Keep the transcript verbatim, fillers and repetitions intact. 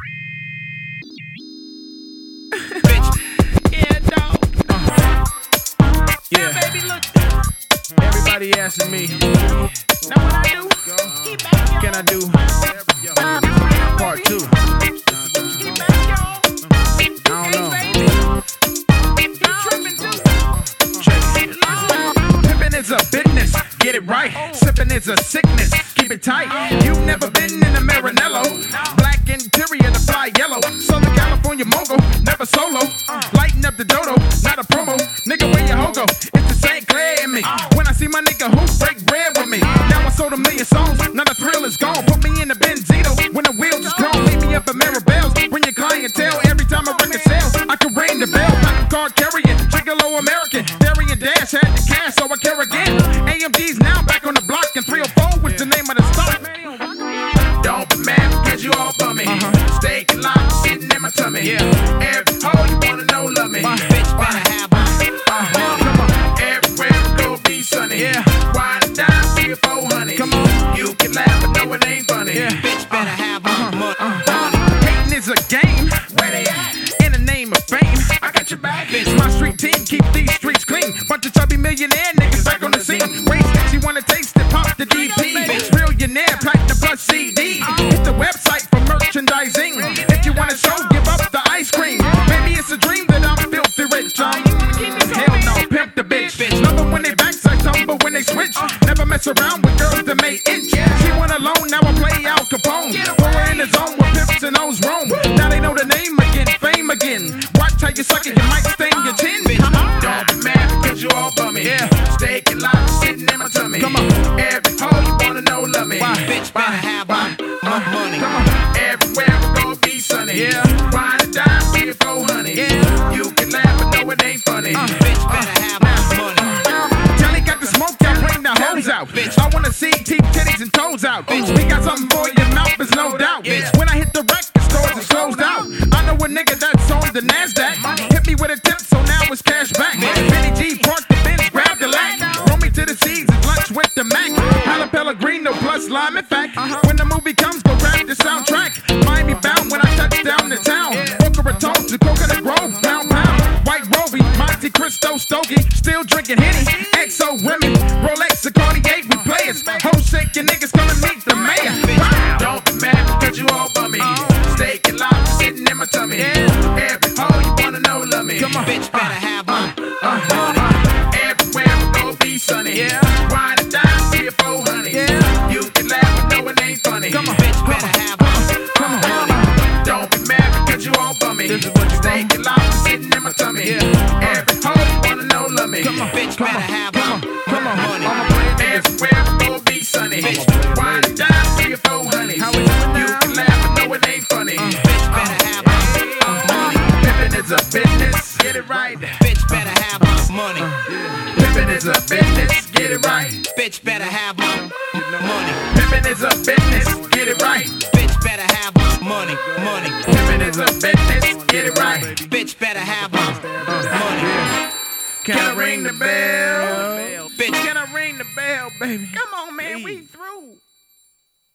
Yeah, dog. Uh, yeah. Now, baby, look. Everybody asking me. Now what I do? Keep back, y'all. Can I do part two? Keep back, y'all. I don't know. Pimpin' is a business, get it right. Sippin' is a sickness, keep it tight. You've never been in a Maranello. Black interior, the fly yellow. Southern California mogul, never solo. Lighten up the dodo, not a promo. Nigga, where your hogo? It's the Saint Clair in me. When I see my nigga who break bread with me. Now I sold a million songs, now the thrill is gone. Put me in the Benzito, when the wheels is chrome. Leave me up at Maribel's, bring your clientele. Every time I record sales, I can ring the bell. Like a car carrying, Gigolo American. Darian Dash had the cash, so I care again. A M G's now back on the block, and three oh four was the name of the stock. Don't be mad because you all bummy. Uh-huh. Steak and lobster sitting in my tummy. Yeah. Every hoe you wanna know love me. My bitch better have my uh-huh. Come on. Everywhere we go be sunny. Yeah. Wine and dime, three or four honey. Come on. You can laugh but know it ain't funny. Yeah. Bitch better have my uh-huh. money. Uh-huh. Hating is a game. Where they at? In the name of fame. I got your back, bitch. My street team keep these streets clean. Bunch of chubby millionaire niggas back on the scene. Waste that you wanna taste it, pop the D P. Bitch, billionaire, platinum plus C D. Hit the website for merchandising. If you want a show, give up the ice cream. Maybe it's a dream that I'm filthy rich. Um, hell no, pimp the bitch. Love them when they backside tumble when they switch. Never mess around with girls that may itch. She went alone, now I play Al Capone. Put her in the zone with pimps and O's roam. Now they know the name again, fame again. Watch how you suck it, you might stain your chin. Don't be mad because you all bummy. Yeah. Steak and lobster sitting in my tummy. Come on. Every hoe you wanna know love me. Why? Bitch better have my, my money. Come on. Everywhere we go be sunny. Yeah. Wine and dime, three or four honey. Yeah. You can laugh but know it ain't funny. Uh, bitch better uh, have my money. Johnny got the smoke out, bring the hose out. Bitch. I wanna see teeth, titties, and toes out. Bitch. We got something for your mouth, is no doubt. Yeah. When I hit the record stores, it's closed out. I know a nigga that's on the NASDAQ. Hit me with a tip, so now it's cash back. Benny G parked the Benz, grab the lack. Roll me to the seeds, it's lunch with the Mac. Hala Pellegrino plus lime and fact. When the movie comes, go grab the soundtrack. Miami bound when I touch down the town. Boca Raton to Coconut Grove, pound pound. White Roby, Monte Cristo Stogie. Still drinking Henny, X O Remy. Rolex, a Cartier, we players. Ho shake your niggas come and meet the mayor. Don't be mad because you all bummy. Steak and lobster sitting in my tummy. Every hoe you wanna know love me. Come on. Bitch better have my uh, uh, everywhere we go be sunny. Yeah. Wine and dime, three or four honey. Yeah. You can laugh but know it ain't funny. Come on. Bitch better have my come on. Don't be mad because you all bummy. Steak and lobster sitting in my tummy. Yeah. Every hoe you wanna know love me. Come on. Bitch come better on. have my come on. money. Everywhere we go be sunny. Bitch. Wine and dime, three or four honey. How we doing now? You can laugh but know it ain't funny. Uh, bitch better uh, have my uh, money. Pimpin' is a business, get it right. Bitch better have my money. Pimpin' is a business, get it right. Bitch better have my money. Pimpin' is a business, get it right. Bitch better have my money, money. Pimpin' is a business, get it right. Bitch better have my money. Can I ring the bell? Bitch, can I ring the bell, baby? Come on, man, we through.